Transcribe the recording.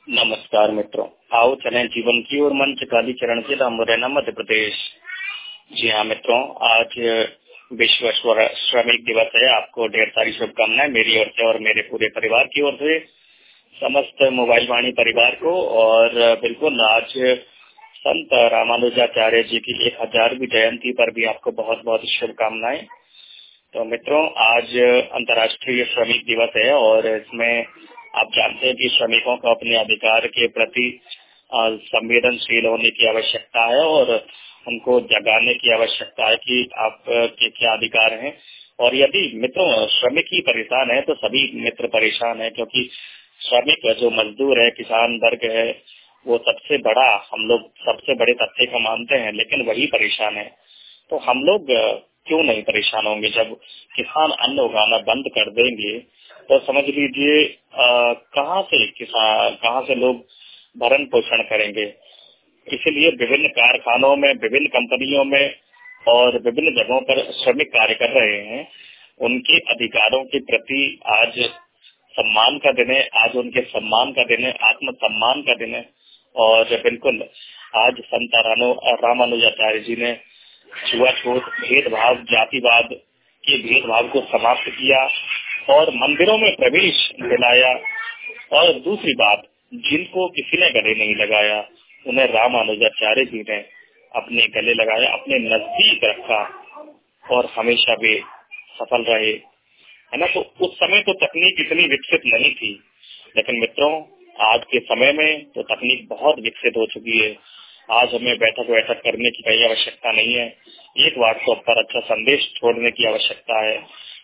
नमस्कार मित्रों, आओ चलें जीवन की ओर मंच कालीचरण के धाम मुरैना मध्य प्रदेश। जी हाँ मित्रों, आज विश्व श्रमिक दिवस है। आपको ढेर सारी शुभकामनाएं मेरी ओर से और मेरे पूरे परिवार की ओर से, समस्त मोबाइल वाणी परिवार को। और बिल्कुल आज संत रामानुजाचार्य जी की 1000वीं जयंती पर भी आपको बहुत बहुत शुभकामनाएं। तो मित्रों, आज अंतर्राष्ट्रीय श्रमिक दिवस है और इसमें आप जानते हैं कि श्रमिकों को अपने अधिकार के प्रति संवेदनशील होने की आवश्यकता है और उनको जगाने की आवश्यकता है कि आपके क्या अधिकार हैं। और यदि मित्रों श्रमिक ही परेशान है तो सभी मित्र परेशान है, क्योंकि श्रमिक जो मजदूर है, किसान वर्ग है, वो सबसे बड़ा, हम लोग सबसे बड़े तबके को मानते हैं, लेकिन वही परेशान है। तो हम लोग क्यों नहीं परेशान होंगे? जब किसान अन्न उगाना बंद कर देंगे तो समझ लीजिए कहाँ से लोग भरण पोषण करेंगे। इसीलिए विभिन्न कारखानों में, विभिन्न कंपनियों में और विभिन्न जगहों पर श्रमिक कार्य कर रहे हैं। उनके अधिकारों के प्रति आज सम्मान का दिन है, आज उनके सम्मान का दिन है, आत्म सम्मान का दिन है। और बिल्कुल आज संत रामानुजाचार्य जी ने छुआछूत, भेदभाव, जातिवाद के भेदभाव को समाप्त किया और मंदिरों में प्रवेश दिलाया। और दूसरी बात, जिनको किसी ने गले नहीं लगाया, उन्हें रामानुजाचार्य जी ने अपने गले लगाया, अपने नजदीक रखा और हमेशा वे सफल रहे, है ना। तो उस समय तो तकनीक इतनी विकसित नहीं थी, लेकिन मित्रों आज के समय में तो तकनीक बहुत विकसित हो चुकी है। आज हमें बैठक करने की कोई आवश्यकता नहीं है, एक व्हाट्सएप पर अच्छा संदेश छोड़ने की आवश्यकता है।